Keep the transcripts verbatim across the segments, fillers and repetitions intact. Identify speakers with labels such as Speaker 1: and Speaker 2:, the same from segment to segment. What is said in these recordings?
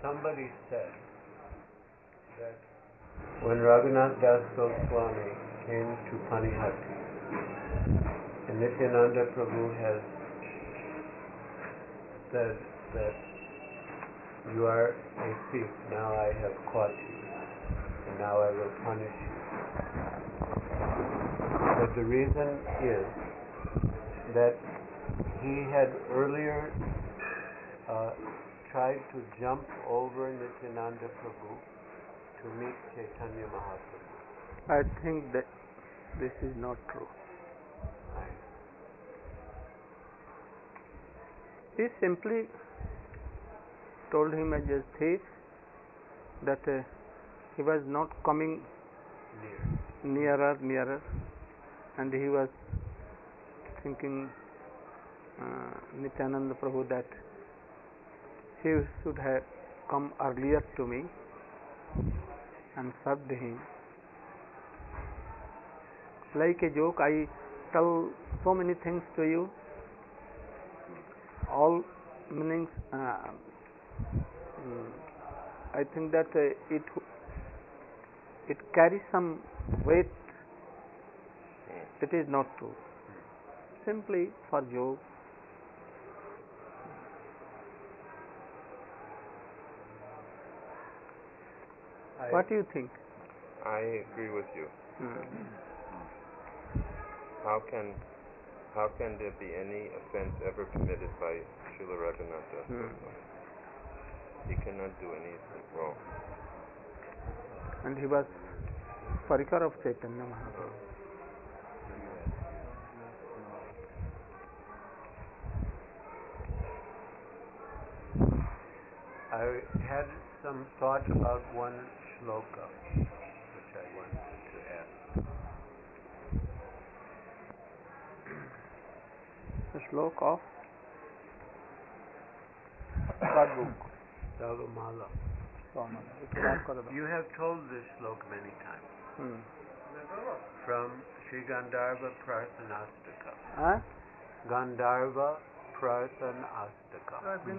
Speaker 1: somebody said that when Raghunath Das Goswami came to Panihati, and Nityananda Prabhu has said that you are a thief, now I have caught you, and now I will punish you. But the reason is that he had earlier uh, tried to jump over Nityananda Prabhu to meet Chaitanya Mahaprabhu.
Speaker 2: I think that this is not true.
Speaker 1: Right.
Speaker 2: He simply told him as a thief that uh, he was not coming
Speaker 1: Near.
Speaker 2: nearer, nearer, and he was thinking uh, Nityananda Prabhu that he should have come earlier to me and served him. Like a joke, I tell so many things to you, all meanings. Uh, mm, I think that uh, it it carries some weight. It is not true. Simply for joke.
Speaker 1: I,
Speaker 2: What do you think?
Speaker 3: I agree with you.
Speaker 2: Hmm.
Speaker 3: How can how can there be any offense ever committed by Srila Raghunatha?
Speaker 2: Hmm.
Speaker 3: He cannot do anything wrong.
Speaker 2: And he was Parikar of Chaitanya Mahaprabhu.
Speaker 1: I had some thought about one shloka which I wanted to add.
Speaker 2: The slok of what book?
Speaker 1: Dagamala.
Speaker 2: Somala.
Speaker 1: You have told this shloka many times.
Speaker 2: Hmm.
Speaker 1: From Sri Gandharva Prarthanastaka.
Speaker 2: Huh?
Speaker 1: Gandharva Prarthanastaka.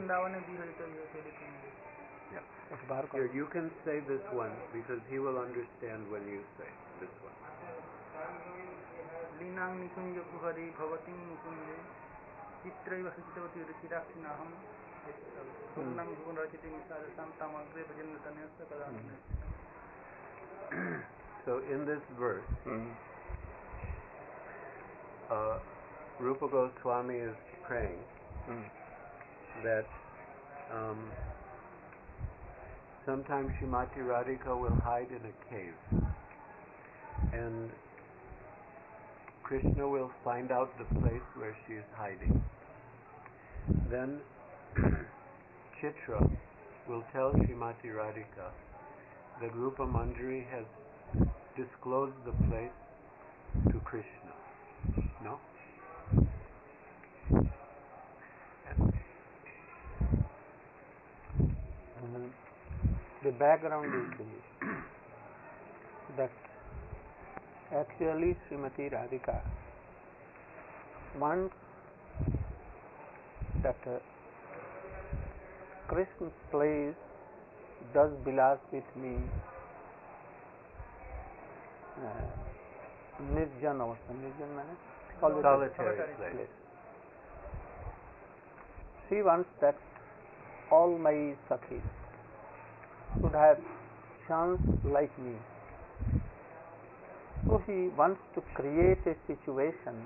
Speaker 1: Yeah. Here, you can say this one because he will understand when you say this one.
Speaker 4: लीनां निकुंज कुहरी भवतीं मुकुंजे चित्रैव हसितवती रुचिराक्षिणाहं पूर्णं भुवनरचितिं सारसां तामग्रे भजन्नतनयस्य कदास्मि.
Speaker 1: So in this verse,
Speaker 2: Hmm.
Speaker 1: uh, Rupa Goswami is praying
Speaker 2: Hmm.
Speaker 1: that um, sometimes Srimati Radhika will hide in a cave, and Krishna will find out the place where she is hiding. Then Chitra will tell Srimati Radhika that Rupa Manjari has disclosed the place to Krishna. No?
Speaker 2: Uh, the background is this, that actually Srimati Radhika wants that uh, Krishna plays does bilas with me uh, Nirjan avastha. Nirjan means solitary,
Speaker 1: Solitary place.
Speaker 2: She wants that all my sakhis should have chance like me. So he wants to create a situation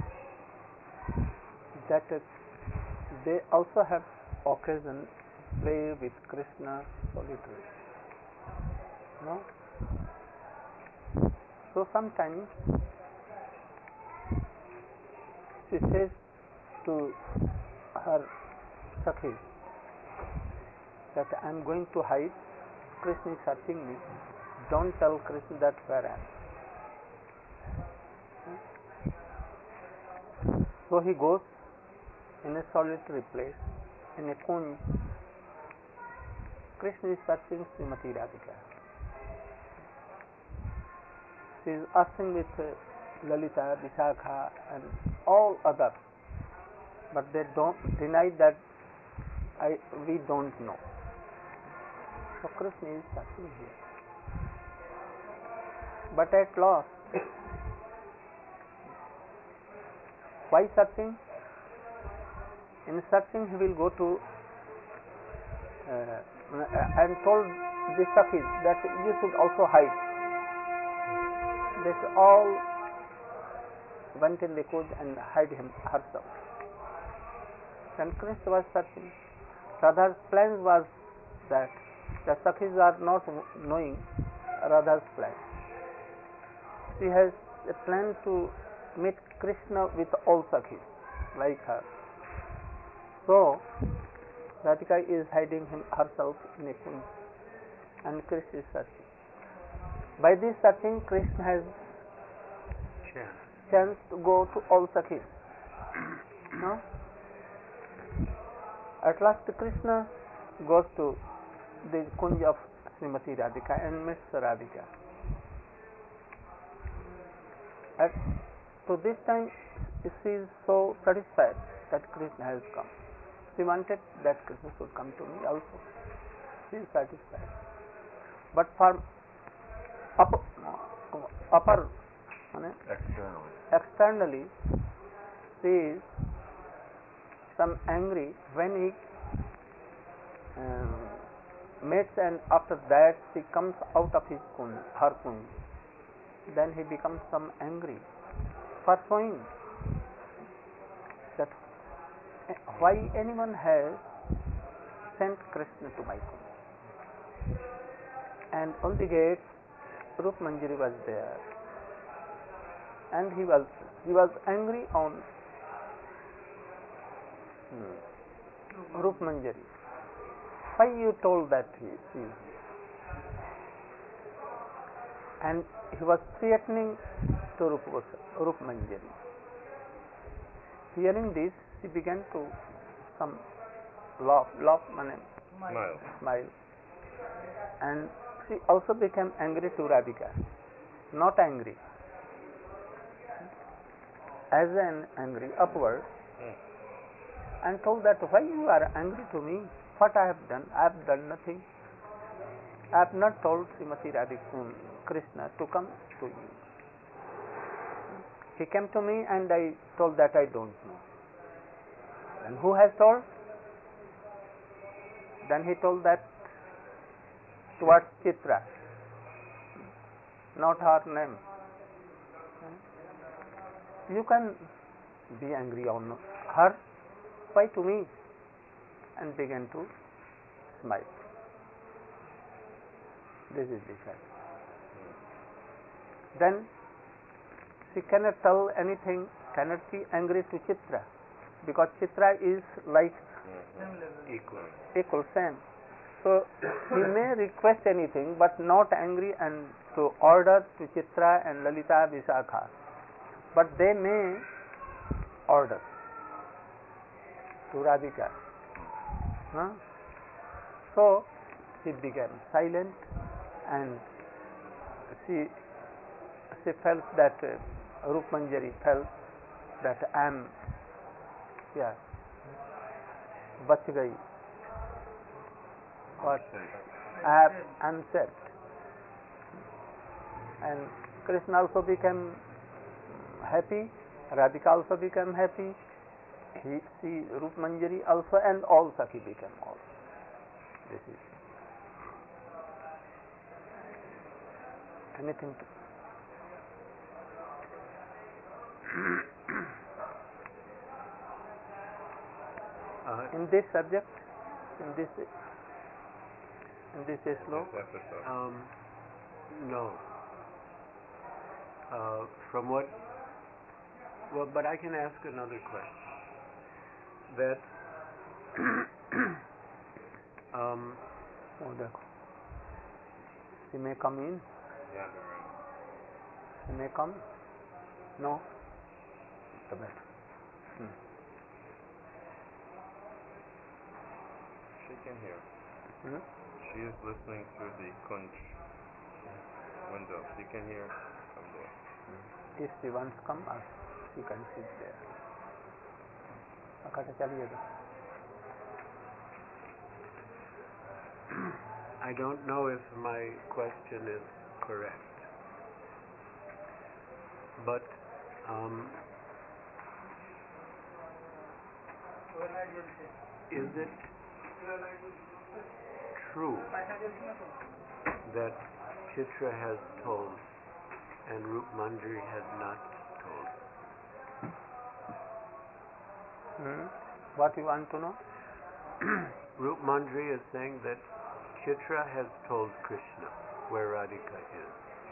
Speaker 2: that uh, they also have occasion to play with Krishna solitary. No? So sometimes she says to her sakhis that I am going to hide, Krishna is searching me, don't tell Krishna that where I am. So he goes in a solitary place, in a kunj. Krishna is searching Srimati Radhika. She is asking with uh, Lalita, Vishakha and all others, but they don't deny that I we don't know. So Krishna is searching here. But at last, why searching? In searching, he will go to uh, and told the Sakhis that you should also hide. They all went in the cage and hid him herself. Then Krishna was searching. Radha's plan was that the Sakhis are not knowing Radha's plan. She has a plan to meet Krishna with all Sakhis like her. So Radhika is hiding him herself in a kunj and Krishna is searching. By this searching, Krishna has
Speaker 1: Chance.
Speaker 2: chance to go to all Sakhis. No? At last Krishna goes to the kunj of Srimati Radhika and meets Radhika. At, so this time she is so satisfied that Krishna has come. She wanted that Krishna should come to me also. She is satisfied. But for upper, upper
Speaker 3: Externally.
Speaker 2: externally, she is some angry when he um, meets, and after that she comes out of his kunj, her kunj. Then he becomes some angry for showing that why anyone has sent Krishna to my kunj. And on the gate, Rup Manjari was there, and he was he was angry on hmm, Rup Manjari. Why you told that he, he and he was threatening to Rup, Rup Manjari. Hearing this, she began to some laugh, laugh, mane,
Speaker 3: Smile.
Speaker 2: smile, and she also became angry to Radhika. Not angry, as an angry upward,
Speaker 3: Hmm.
Speaker 2: and told that why you are angry to me? What I have done? I have done nothing. I have not told Srimati Radhika Krishna to come to you. He came to me and I told that I don't know. And who has told? Then he told that towards Chitra, not her name. You can be angry on her, why to me? And began to smile. This is the fact. Then she cannot tell anything, cannot be angry to Chitra, because Chitra is like
Speaker 1: Equal.
Speaker 2: equal, same. So he may request anything, but not angry and to order to Chitra and Lalita Vishakha. But they may order to Radhika. Huh? So she became silent, and she she felt that uh, Rup Manjari felt that I am, yeah, bach gayi. What? I am saved. And Krishna also became happy, Radhika also became happy, he, she, Rup Manjari also, and all Sakhi became all. This is anything to
Speaker 1: Uh,
Speaker 2: in this subject, in this in this sloka?
Speaker 3: This episode.
Speaker 1: um, no. Uh, from what? Well, but I can ask another question. That um,
Speaker 2: Oh, देखो. She may come in.
Speaker 3: Yeah, they're in.
Speaker 2: She may come. No. The better. Hmm.
Speaker 3: She can hear.
Speaker 2: Hmm?
Speaker 3: She is listening through the kunj window. She can hear from there.
Speaker 2: If she wants to come, uh, she can sit there. अकड़ चलिए तो.
Speaker 1: I don't know if my question is correct, but um, is it true that Chitra has told and Rup Manjari has not told?
Speaker 2: Hmm? What you want to know?
Speaker 1: Rup Manjari is saying that Chitra has told Krishna where Radhika is.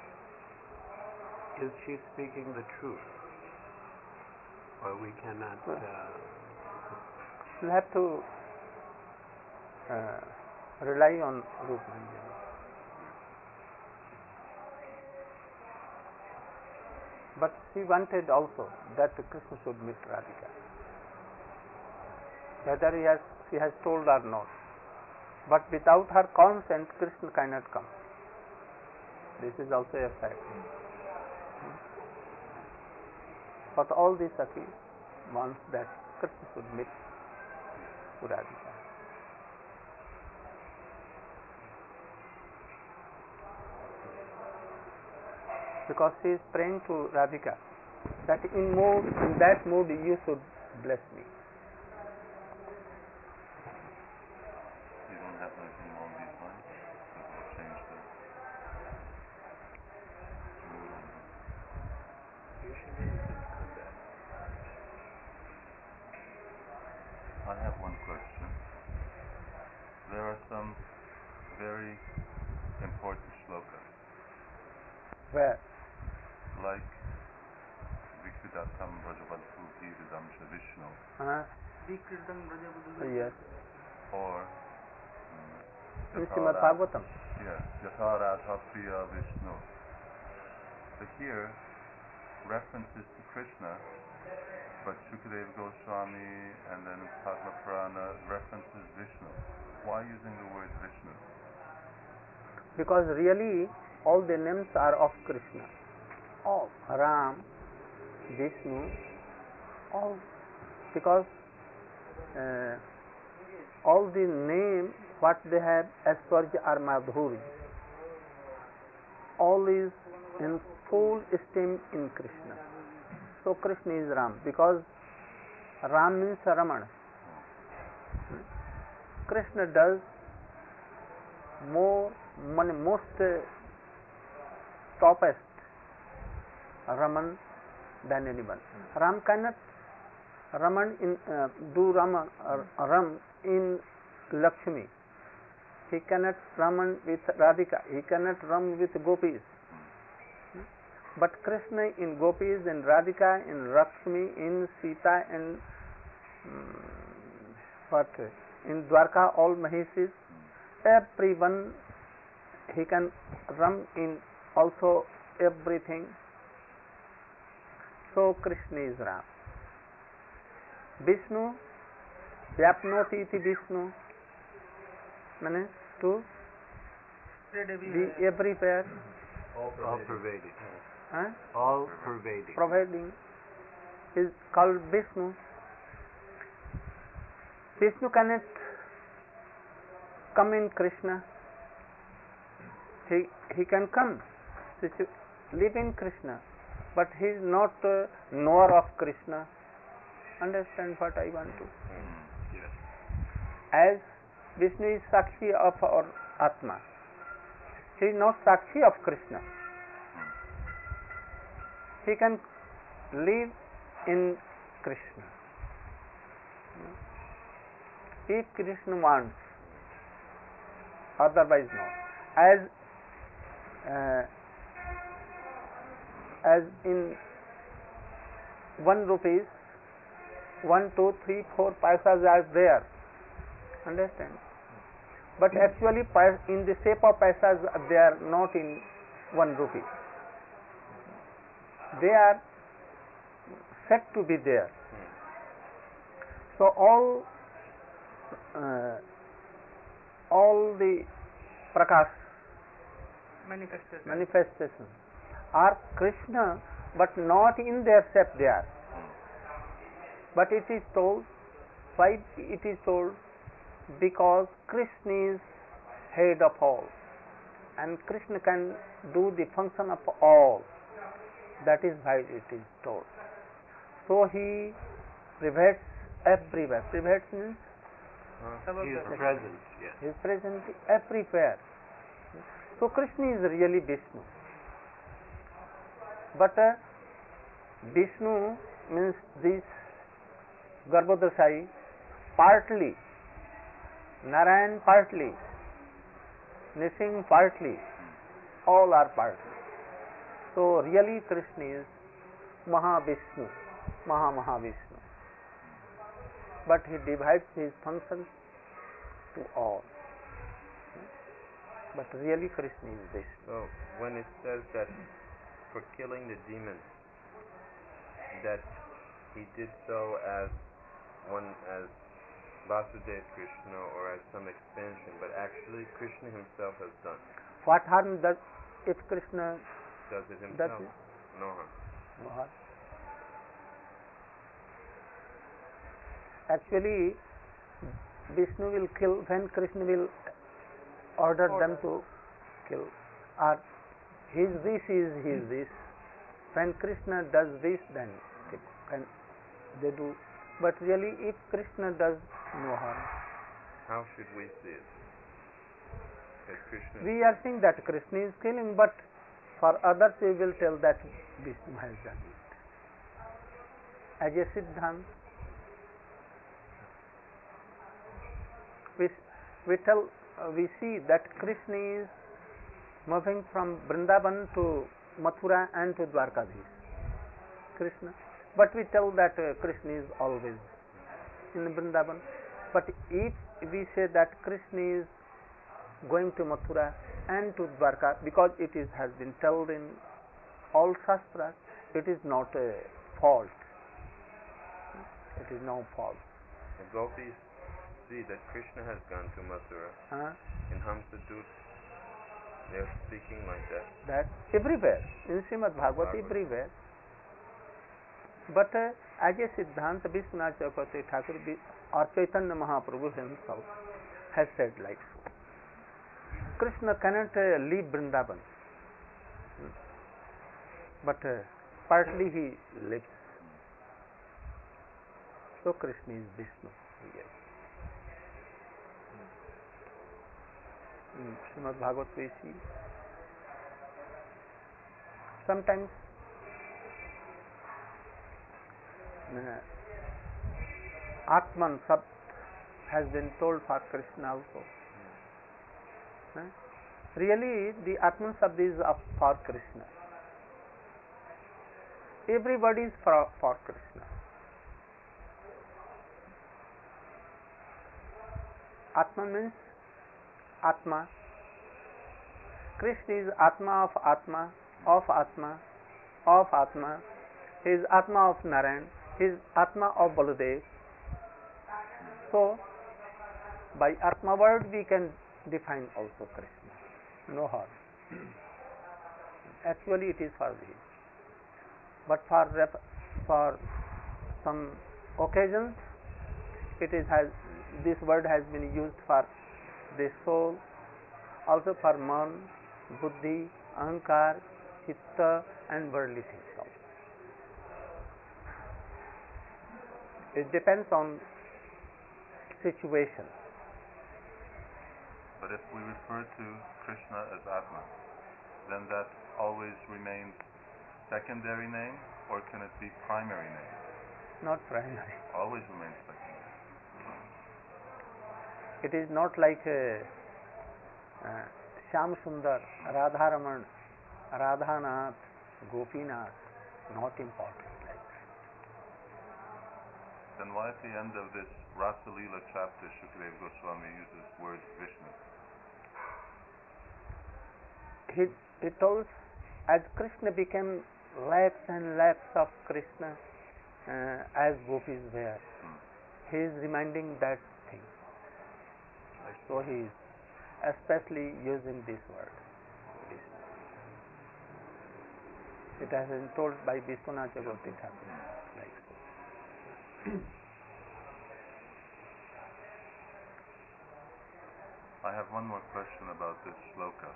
Speaker 1: Is she speaking the truth? Or we cannot... Uh,
Speaker 2: We'll have to uh, rely on Rup Manjari. But she wanted also that Krishna should meet Radhika. Whether he has, she has told or not. But without her consent, Krishna cannot come. This is also a fact. But all these Sakhis wants that Krishna should meet Radhika. Because she is praying to Radhika that in mood, in that mood you should bless me.
Speaker 3: You don't have anything along these lines that will change the mood on them.
Speaker 1: usually you can come back.
Speaker 3: I have one question. There are some very important shlokas,
Speaker 2: Where?
Speaker 3: like Vikridatam Brajavadhu Giridam Vishnu,
Speaker 2: Uh,
Speaker 4: Vikritam Brajavadhu.
Speaker 2: yes.
Speaker 3: or
Speaker 2: In
Speaker 3: um,
Speaker 2: Srimad Bhagavatam.
Speaker 3: Yes, Yatharadha Priya Vishnu. So here, references to Krishna, but Shukadeva Goswami and then Padma Purana references Vishnu. Why using the word Vishnu?
Speaker 2: Because really all the names are of Krishna. All Ram, Vishnu, all because uh, all the name what they have Aishwarya or Madhurya, all is in full esteem in Krishna. So Krishna is Ram because Ram means Ramana. Krishna does more, most uh, topest Raman than anyone. Ram cannot Raman in uh, do Rama uh, Ram in Lakshmi. He cannot Raman with Radhika. He cannot Ram with Gopis. But Krishna in Gopis, in Radhika, in Lakshmi, in Sita, and um, what in Dwarka, all Mahishis, everyone he can Ram in also everything. So Krishna is Ram. Vishnu, Vyapnoti iti Vishnu, means to be everywhere,
Speaker 1: All pervading.
Speaker 2: huh?
Speaker 1: All pervading.
Speaker 2: providing, is called Vishnu. Vishnu cannot come in Krishna. He he can come, live in Krishna, but he is not uh, knower of Krishna. Understand what I want to?
Speaker 1: Yes.
Speaker 2: As Vishnu is Sakshi of our Atma, he is not Sakshi of Krishna. He can live in Krishna if Krishna wants, otherwise no. As uh, as in one rupees, one, two, three, four paisas are there. Understand? But actually, in the shape of paisas, they are not in one rupee. They are said to be there. So all uh, all the prakash
Speaker 4: Manifestation.
Speaker 2: manifestations are Krishna, but not in their shape they are. But it is told, why it is told? Because Krishna is head of all, and Krishna can do the function of all. That is why it is told. So he pervades everywhere. Pervades means
Speaker 1: He is present, yes.
Speaker 2: he is present everywhere. So Krishna is really Vishnu. But uh, Vishnu means this Garbhodashai partly, Narayan partly, Nising partly, all are partly. So really Krishna is Mahavishnu, Maha Mahavishnu. But he divides his functions to all. But really Krishna is Vishnu.
Speaker 5: So when it says that for killing the demons, that he did so as one as Vasudeva Krishna or as some expansion, but actually Krishna himself has done.
Speaker 2: What harm does if Krishna
Speaker 5: Does it
Speaker 2: does
Speaker 5: himself?
Speaker 2: it?
Speaker 5: No harm.
Speaker 2: No harm. Actually, Vishnu will kill when Krishna will order, order. them to kill. Or his wish is his wish. When Krishna does this, then and they do. But really, if Krishna does no harm,
Speaker 5: how should we see it? That Krishna
Speaker 2: we are saying that Krishna is killing, but for others we will tell that Vishnu has done it. As a Siddhant, we, we tell, uh, we see that Krishna is moving from Vrindavan to Mathura and to Dwarkadhish. Krishna. But we tell that uh, Krishna is always in Vrindavan. But if we say that Krishna is going to Mathura and to Dwarka, because it is has been told in all Shastras, it is not a fault. It is no fault.
Speaker 5: The gopis see that Krishna has gone to Mathura.
Speaker 2: Huh?
Speaker 5: In Hamsadut, they are speaking like that.
Speaker 2: That everywhere, in Srimad Bhagavad, everywhere. But uh, as a Siddhanta, Vishwanath Chakravarti Thakur or Chaitanya Mahaprabhu himself has said like so. Krishna cannot uh, leave Vrindavan, but uh, partly he lives. So Krishna is Vishnu. Yes. In Srimad Bhagavad we see sometimes uh, Atman Sab has been told for Krishna also. Uh, really, the Atman Sab is up for Krishna. Everybody is for, for Krishna. Atman means Atma. Krishna is Atma of Atma, of Atma, of Atma. He is Atma of Narayan. He is Atma of Baladev. So, by Atma word we can define also Krishna. No harm. Actually it is for this. But for rep- for some occasions, it is has this word has been used for the soul, also for man, buddhi, ahankar, chitta, and worldly things also. It depends on situation.
Speaker 3: But if we refer to Krishna as Atma, then that always remains secondary name, or can it be primary name?
Speaker 2: Not primary.
Speaker 3: Always remains secondary.
Speaker 2: It is not like uh, uh, Shyam Sundar, Radharaman, Radhanath, Gopinath, not important like that.
Speaker 3: Then why at the end of this Rasa Leela chapter Shukadeva Goswami uses word Vishnu?
Speaker 2: He, he told as Krishna became lakhs and lakhs of Krishna uh, as gopis were,
Speaker 3: Hmm.
Speaker 2: he is reminding that thing. So he is especially using this word. Vishnu. It has been told by Vishwanath Chakravarti Thakur like so.
Speaker 3: I have one more question about this shloka.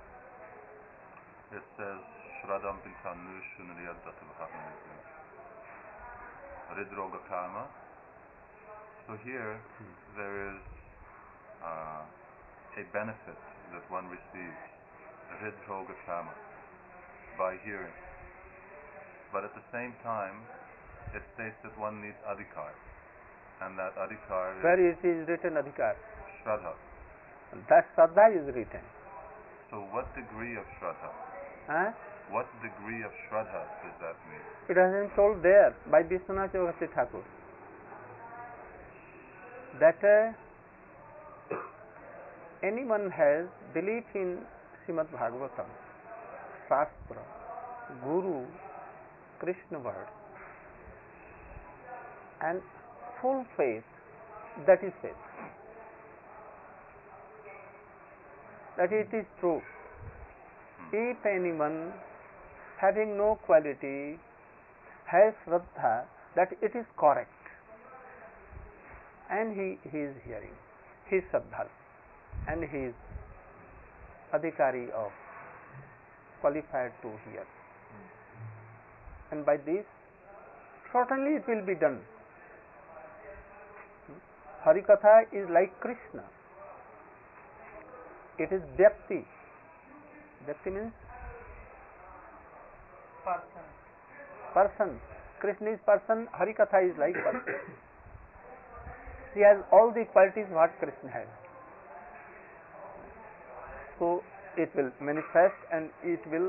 Speaker 3: It says, Shradam Pintanu Shunriyad Datavahamizu Ridroga Karma. So here there is uh, a benefit that one receives, Ridroga Karma, by hearing. But at the same time, it states that one needs adhikar. And that adhikar
Speaker 2: Where
Speaker 3: is
Speaker 2: it is written adhikar?
Speaker 3: Shraddha.
Speaker 2: That Shraddha is written.
Speaker 3: So what degree of Shraddha?
Speaker 2: Huh?
Speaker 3: What degree of Shraddha does that mean?
Speaker 2: It has been told there by Vishwanath Chakravarti Thakur that uh, anyone has belief in Srimad Bhagavatam, Shastra, Guru, Krishna word, and full faith, that is faith. That it is true. If anyone having no quality has Shraddha that it is correct, and he, he is hearing, he is Shraddha, and he is adhikari of, qualified to hear. And by this, certainly it will be done. Harikatha is like Krishna. It is Vyakti. Vyakti means
Speaker 4: person.
Speaker 2: person. Krishna is person, Harikatha is like person. She has all the qualities what Krishna has. So it will manifest and it will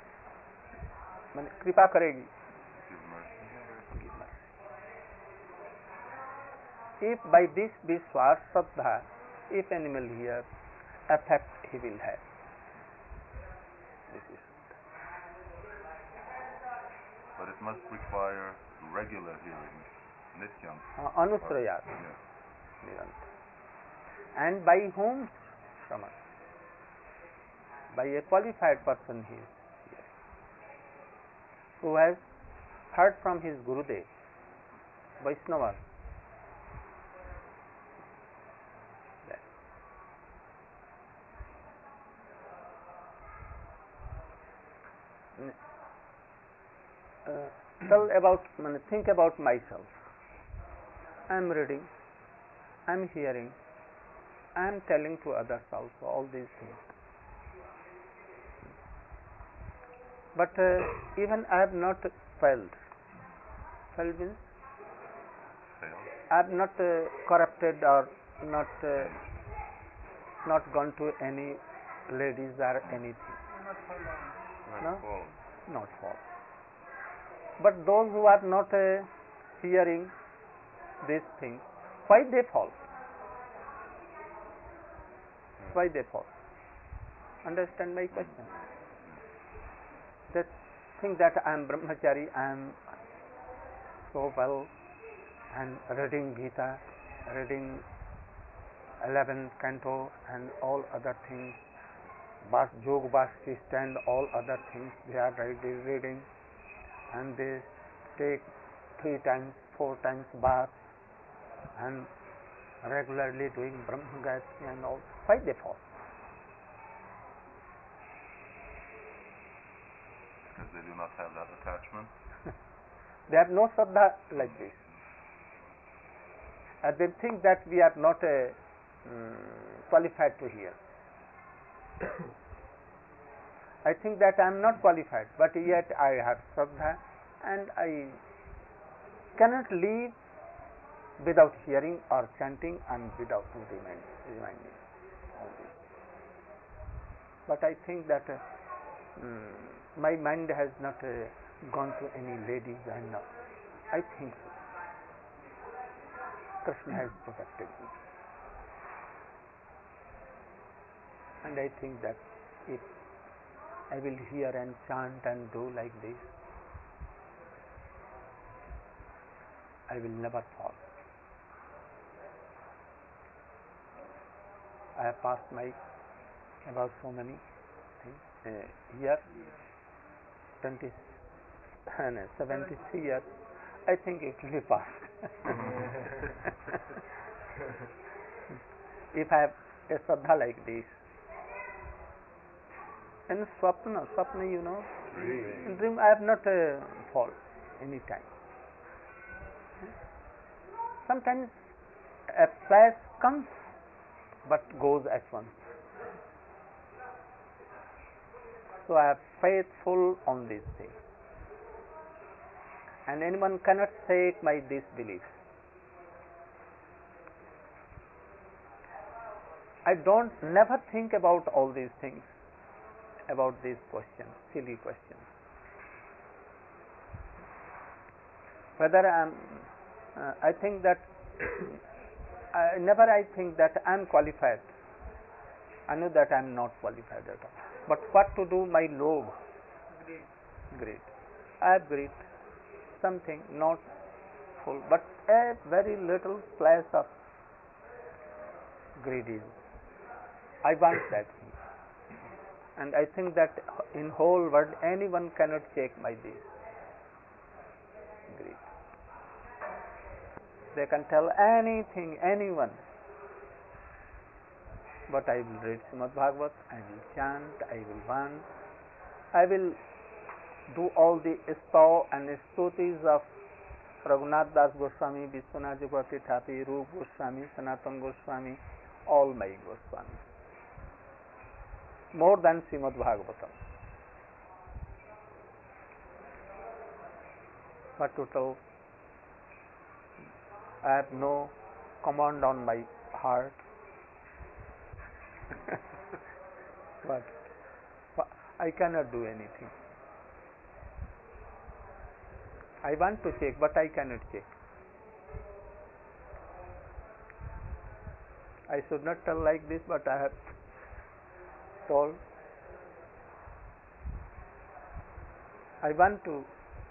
Speaker 2: kripa karegi.
Speaker 3: Give mercy.
Speaker 2: Give mercy. If by this Vishwas Shraddha, if animal hears, effect he will have. This is
Speaker 3: But it must require regular hearing, nityam.
Speaker 2: uh, Anusrayat.
Speaker 3: Yeah.
Speaker 2: And by whom? Shraman. By a qualified person he is hearing, who has heard from his Gurudev, Vaishnava. Uh, tell about, think about myself. I am reading, I am hearing, I am telling to others also all these things. But uh, even I have not failed. Failed means I have not uh, corrupted or not uh, not gone to any ladies or anything.
Speaker 5: Not
Speaker 2: No?
Speaker 5: false.
Speaker 2: Not false. But those who are not uh, hearing these things, why they fall? Why they fall? Understand my question? That think that I am brahmachari, I am so well, and reading Gita, reading eleventh canto and all other things, Bas, Jog Bhashtist and all other things they are reading, reading, and they take three times, four times bath and regularly doing Brahma Gayatri and all. Why they fall?
Speaker 3: Because they do not have that attachment.
Speaker 2: They have no Shraddha like this. And they think that we are not uh, um, qualified to hear. I think that I am not qualified, but yet I have Shraddha and I cannot live without hearing or chanting and without remind, reminding all this. But I think that uh, um, my mind has not uh, gone to any ladies and uh, I think so. Krishna has protected me. And I think that if I will hear and chant and do like this, I will never fall. I have passed my about so many things uh, years, twenty, no, seventy-three years. I think it will be passed. If I have a Shraddha like this. In Swapna, Swapna you know, in dream I have not uh, fall any time. Sometimes a flash comes but goes at once. So I am faithful on this thing, and anyone cannot shake my disbelief. I don't never think about all these things, about these questions, silly questions. Whether I am, uh, I think that I, never I think that I am qualified. I know that I am not qualified at all. But what to do? My lobh,
Speaker 4: Great.
Speaker 2: great. I have great, something not full, but a very little flash of greed is. I want that thing, and I think that in whole world anyone cannot check my this greed. They can tell anything, anyone. But I will read Srimad Bhagavat, I will chant, I will want, I will do all the stav and stutis of Raghunath Das Goswami, Vishwanath Chakravarti Thakur, Rup Goswami, Sanatana Goswami, all my Goswamis. More than Srimad Bhagavatam. What to tell? I have no command on my heart. But I cannot do anything. I want to check, but I cannot check. I should not tell like this, but I have told. I want to,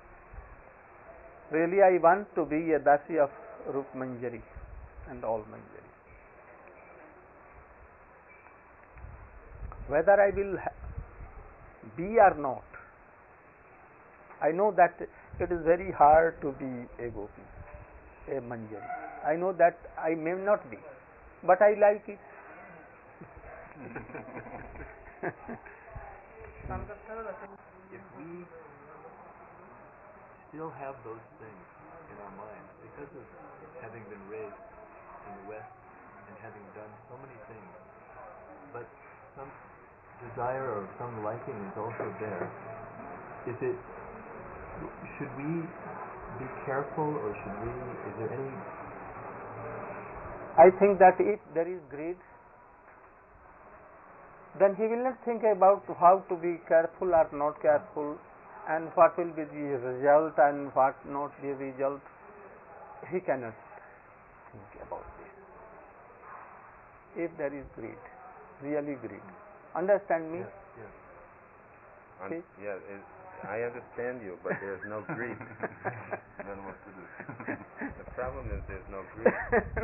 Speaker 2: really I want to be a Dasi of Rup Manjari and all Manjari. Whether I will be or not, I know that it is very hard to be a Gopi, a Manjari. I know that I may not be, but I like it.
Speaker 1: If we still have those things in our minds because of having been raised in the West and having done so many things, but some desire or some liking is also there, is it, should we be careful, or should we, is there any?
Speaker 2: I think that if there is greed, then he will not think about how to be careful or not careful, and what will be the result and what not the result. He cannot think about this. If there is greed, really greed. Understand me?
Speaker 1: Yes, yes.
Speaker 5: Un- yeah, it, I understand you, but there's no greed.
Speaker 3: Then what to do?
Speaker 5: The problem is there's no greed.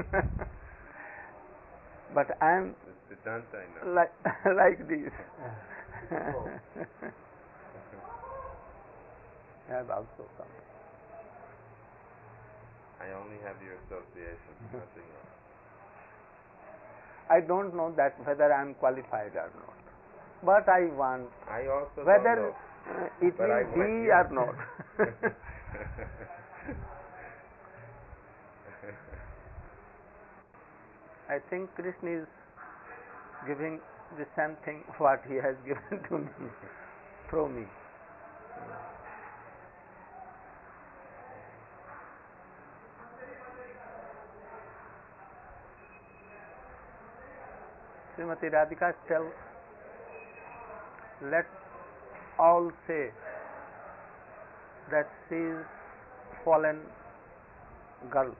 Speaker 2: But I am
Speaker 5: It's Vedanta, I know.
Speaker 2: like like this. I have also come.
Speaker 5: I only have your association, nothing else.
Speaker 2: I don't know that whether I am qualified or not, but I want
Speaker 5: I also
Speaker 2: whether
Speaker 5: don't know.
Speaker 2: uh, it
Speaker 5: But I
Speaker 2: will be
Speaker 5: want
Speaker 2: or not. I think Krishna is giving the same thing what he has given to me through me. Srimati Radhika tell, let all say that she is fallen girl,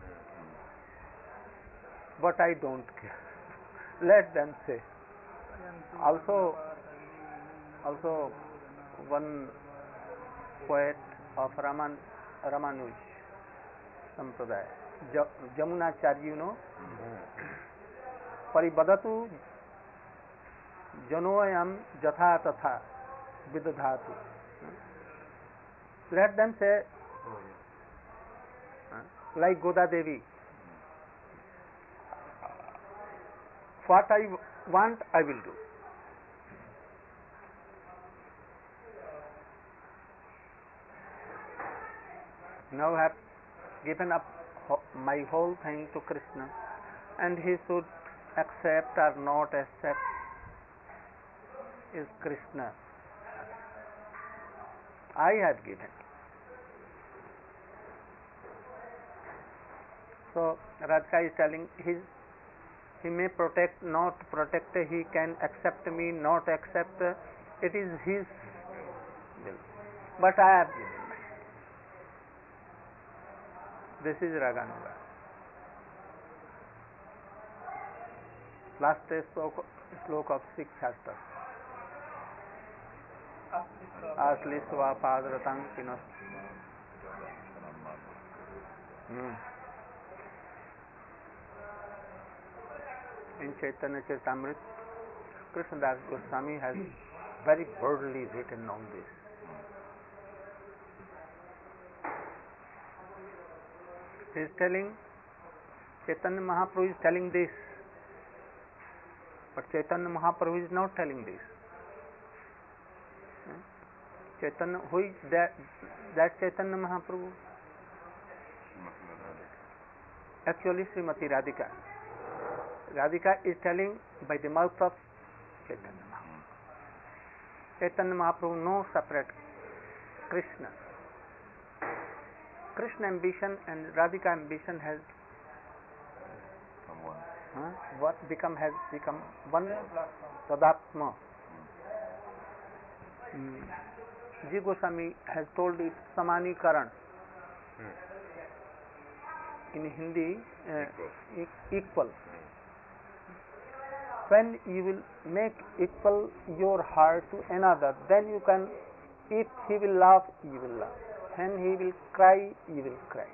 Speaker 2: but I don't care. Let them say. Also, also one poet of Raman, Ramanuj Sampradaya, Jamunacharya, you know, Paribadatu Janoyam Jatha Tatha Vidadhatu. Let them say, like Goda Devi, what I want, I will do. Now I have given up my whole thing to Krishna, and he should accept or not accept is Krishna. I have given. So Radhika is telling his he may protect, not protect, he can accept me, not accept, it is his will. But I have given. This is Raganuga. Last sloka, sloka of sixth chapter. Asli sva padratang pinas. Hmm. In Chaitanya Charitamrita, Krishnadas Goswami has very boldly written on this. He is telling, Chaitanya Mahaprabhu is telling this, but Chaitanya Mahaprabhu is not telling this. Chaitanya, who is that, that Chaitanya Mahaprabhu? Actually Srimati Radhika. Radhika is telling by the mouth of Chaitanya Mahaprabhu. Chaitanya Mahaprabhu no separate Krishna. Krishna ambition and Radhika ambition has huh, what become has become one Tadatma. Hmm. Ji Goswami has told it Samanikaran. Hmm. In Hindi, uh, equal. equal. When you will make equal your heart to another, then you can, if he will laugh, you will laugh. When he will cry, you will cry.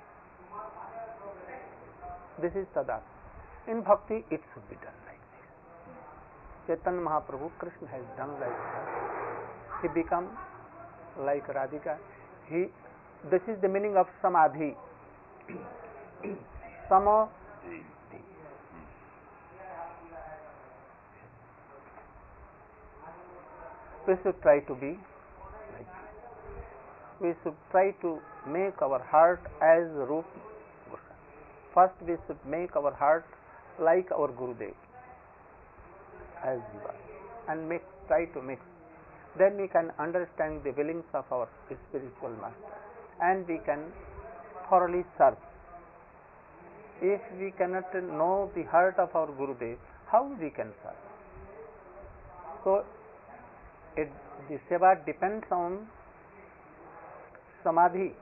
Speaker 2: This is Tadat. In Bhakti, it should be done like this. Chaitanya Mahaprabhu, Krishna has done like that. He become like Radhika. He, this is the meaning of Samadhi. Sama. We should try to be like this. We should try to make our heart as Rup Goswami. First we should make our heart like our Gurudev, as Jiva, and make, try to mix. Then we can understand the willings of our spiritual master, and we can thoroughly serve. If we cannot know the heart of our Gurudev, how we can serve? So it, the seva depends on Samadhi.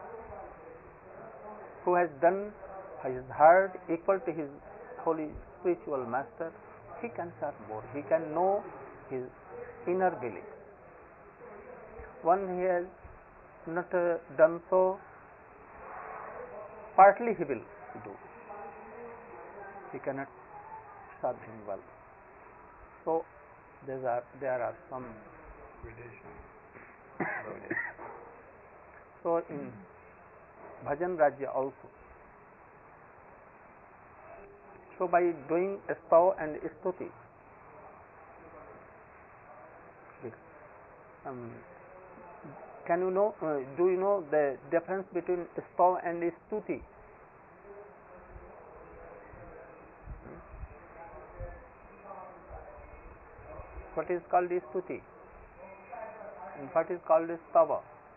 Speaker 2: Who has done his heart equal to his holy spiritual master, he can serve more. He can know his inner belief. One he has not uh, done so, partly he will do. He cannot serve him well. So there are there are some gradations. So in Bhajan Rajya also. So by doing stav and stuti, um, can you know? Uh, do you know the difference between stav and stuti? What is called stuti and what is called stava?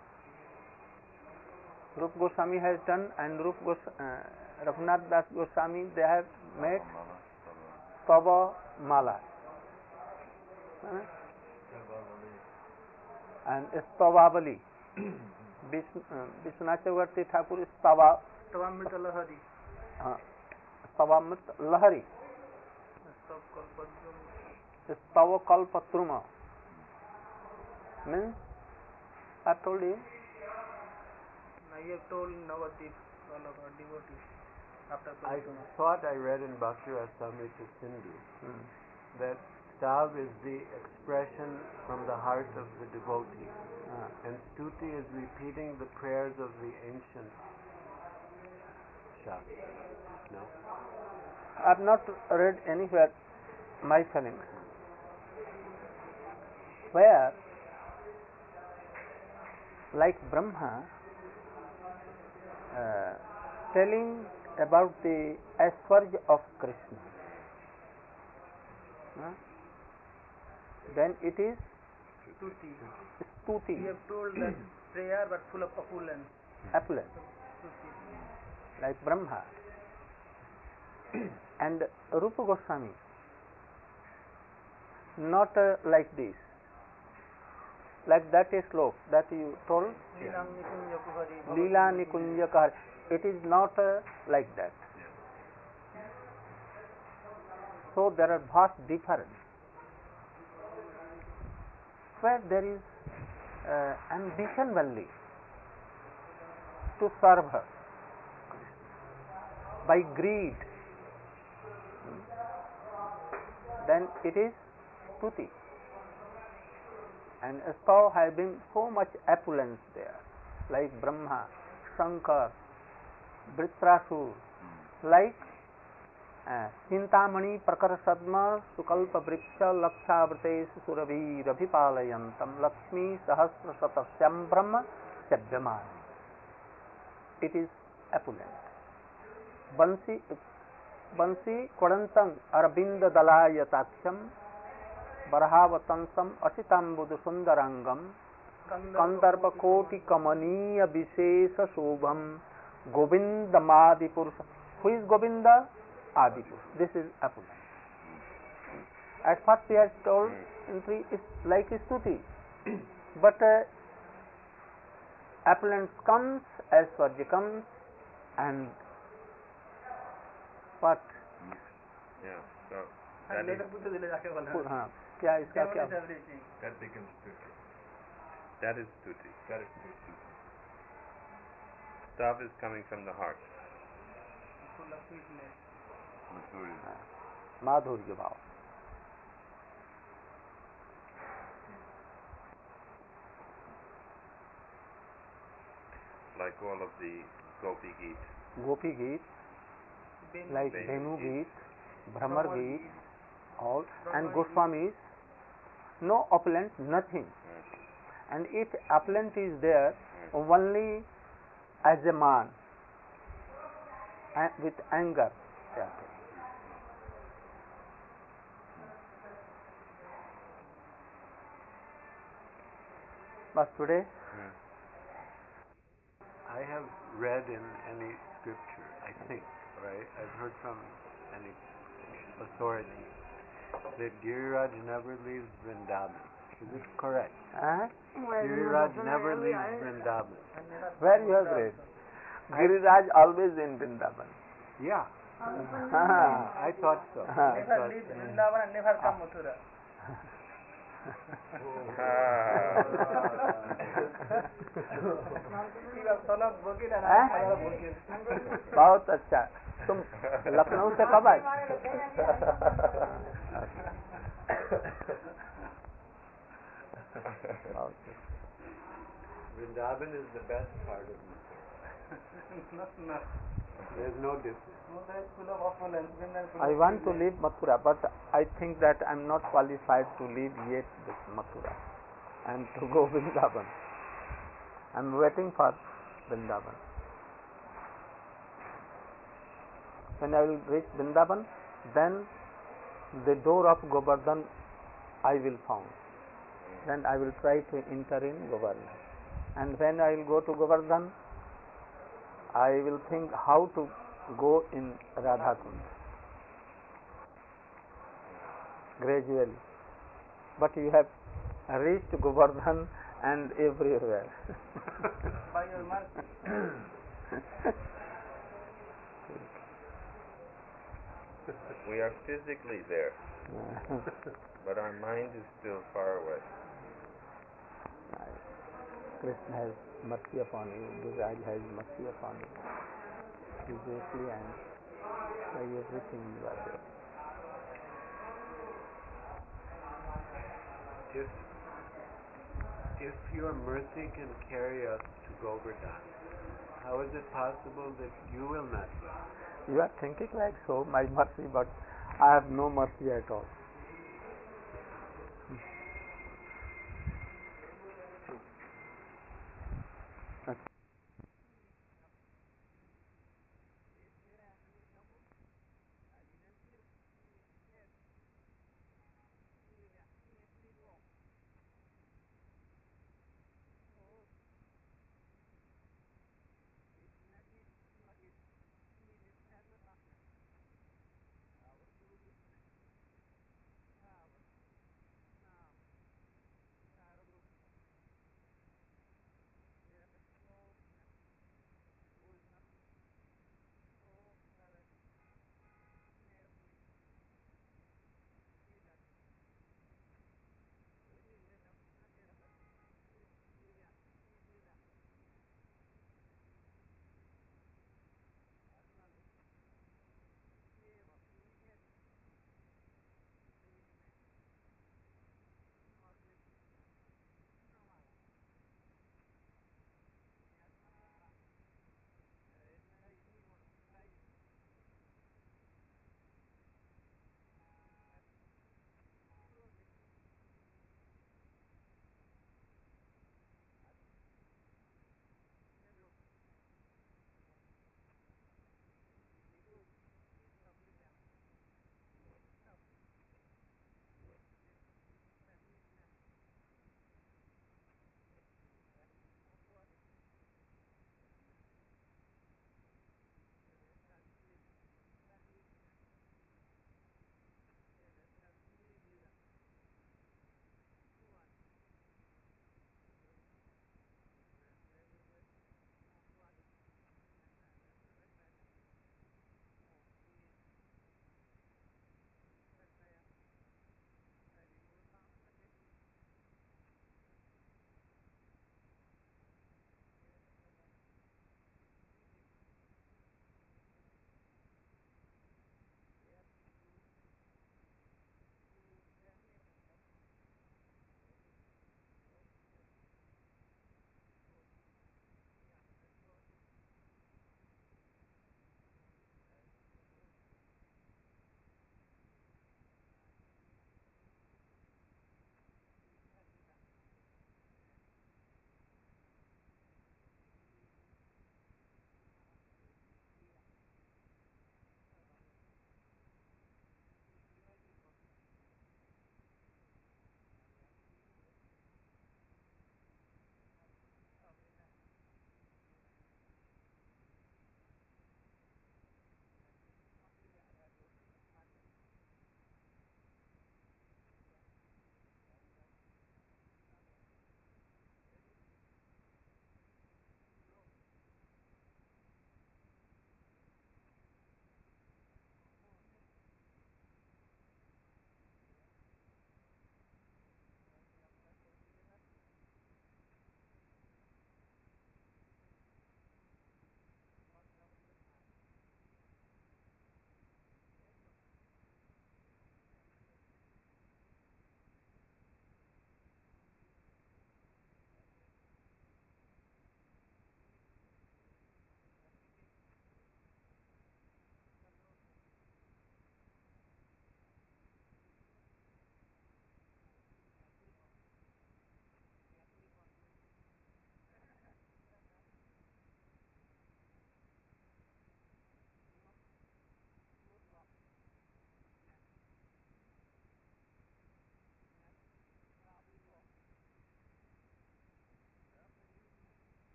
Speaker 2: Rup Goswami has done, and Rup Gos uh, Raghunath Das Goswami, they have made stava mala uh, and stavavali. Vishwanath Chakravarti Thakur stava
Speaker 4: Stavamrita Lahari.
Speaker 2: uh, stavamrit lahari. Stavakalpatruma means I told you.
Speaker 4: I have told Navadip, all of our devotees, after
Speaker 1: I thought I read in Bhakti Rasamrita Sindhu
Speaker 2: Hmm.
Speaker 1: that stav is the expression from the heart of the devotee,
Speaker 2: Ah.
Speaker 1: and stuti is repeating the prayers of the ancient Shastras. No?
Speaker 2: I have not read anywhere my feelings. Where, like Brahma, uh, telling about the Aishwarya of Krishna, huh? then it is
Speaker 4: Stuti.
Speaker 2: stuti,
Speaker 4: We have told that prayer but full of opulence.
Speaker 2: opulence,
Speaker 4: Stuti.
Speaker 2: like Brahma. And Rupa Goswami, not uh, like this, like that is slok that you told,
Speaker 4: Leela Nikunja Kuhari.
Speaker 2: Leela Nikunja Kahari. It is not uh, like that. So there are vast difference. Where there is uh, ambition only to serve her by greed, then it is stuti. And so having so much opulence there, like Brahma, Shankar, Vritrasur, like uh, Chintamani Prakara Sadma Sukalpa Vriksha Lakshavrates Surabhi Rabhipalayantam Lakshmi Sahasra Satasyam Brahma Chadyamani. It is opulent. Bansi Bansi Kodantang Arabinda Dalayataksam Barhavatansam Asitambudu Sundarangam Kandarpa Koti Kamaniya Vishesha Shobham Govinda Madipurusha. Who is Govinda? Adipurusha. This is opulence. At first we had told in three it's like stuti, but uh, opulence comes, Aishwarya comes, and what?
Speaker 5: Yeah. So
Speaker 4: And
Speaker 5: that is,
Speaker 4: later Buddha dile jaake bola.
Speaker 2: हाँ, क्या इसका
Speaker 4: Devil
Speaker 2: क्या?
Speaker 4: is everything.
Speaker 3: That becomes stuti.
Speaker 5: that is stuti.
Speaker 3: That is stuti.
Speaker 5: Stuff is coming from the heart.
Speaker 4: Full of sweetness.
Speaker 3: Maturity.
Speaker 2: माधुर्य भाव.
Speaker 5: Like all of the Gopi Geet.
Speaker 2: गोपी गीत,
Speaker 4: Benu.
Speaker 2: like
Speaker 5: Venu
Speaker 2: Venu
Speaker 5: Geet.
Speaker 2: Geet, Brahmar
Speaker 4: Brahmar
Speaker 2: Geet,
Speaker 4: Geet.
Speaker 2: all, and
Speaker 4: Brahmar
Speaker 2: Goswamis, no opulence, nothing. And if opulence is there, only as a man, and with anger. Yeah. But today,
Speaker 5: Hmm.
Speaker 1: I have read in any scripture, I think, or I, I've heard from any authority, that Giriraj never leaves Vrindavan. Is it correct?
Speaker 2: huh?
Speaker 1: Giriraj never leaves Vrindavan.
Speaker 2: Where you have read? Giriraj always in Vrindavan.
Speaker 1: Yeah,
Speaker 2: Ah.
Speaker 1: I thought so.
Speaker 2: Ah.
Speaker 1: I
Speaker 4: Never
Speaker 1: thought
Speaker 4: leave
Speaker 1: so.
Speaker 4: Vrindavan and never come Mathura. He was son of Bokil and I am father of Bokil.
Speaker 2: बहुत अच्छा. तुम लखनऊ से कब आए? बहुत अच्छा.
Speaker 1: Vrindavan is the best part of Mathura.
Speaker 4: Not, not.
Speaker 1: There's no difference.
Speaker 4: Mathura is full of opulence. Vrindavan is full
Speaker 2: I
Speaker 4: of
Speaker 2: want to
Speaker 4: sweetness.
Speaker 2: leave Mathura, but I think that I am not qualified to leave yet this Mathura and to go Vrindavan. I am waiting for Vrindavan. When I will reach Vrindavan, then the door of Govardhan I will found. Then I will try to enter in Govardhan. And when I will go to Govardhan, I will think how to go in Radhakund. Gradually. But you have reached Govardhan and everywhere.
Speaker 4: By your mercy.
Speaker 5: We are physically there, but our mind is still far away.
Speaker 2: Krishna has mercy upon you, Giriraj has mercy upon you. Physically and by everything you are there.
Speaker 1: If, if your mercy can carry us to Govardhan, how is it possible that you will not go?
Speaker 2: You are thinking like so, my mercy, but I have no mercy at all.